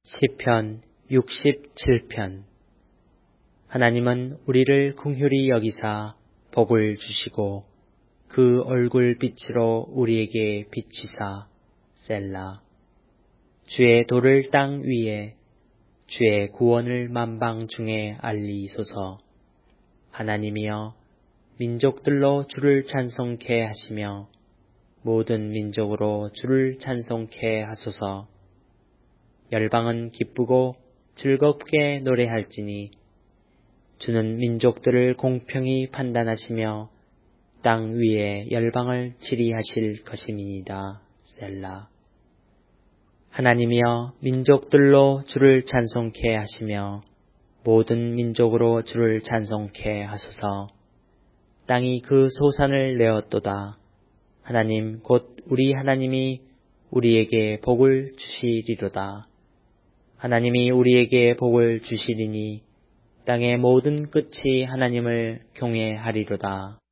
시편 67편. 하나님은 우리를 긍휼히 여기사 복을 주시고 그 얼굴 빛으로 우리에게 비치사. 셀라. 주의 도를 땅 위에, 주의 구원을 만방 중에 알리소서. 하나님이여, 민족들로 주를 찬송케 하시며 모든 민족으로 주를 찬송케 하소서. 열방은 기쁘고 즐겁게 노래할지니 주는 민족들을 공평히 판단하시며 땅 위에 열방을 치리하실 것임이니이다. 셀라. 하나님이여, 민족들로 주를 찬송케 하시며 모든 민족으로 주를 찬송케 하소서. 땅이 그 소산을 내었도다. 하나님 곧 우리 하나님이 우리에게 복을 주시리로다. 하나님이 우리에게 복을 주시리니 땅의 모든 끝이 하나님을 경외하리로다.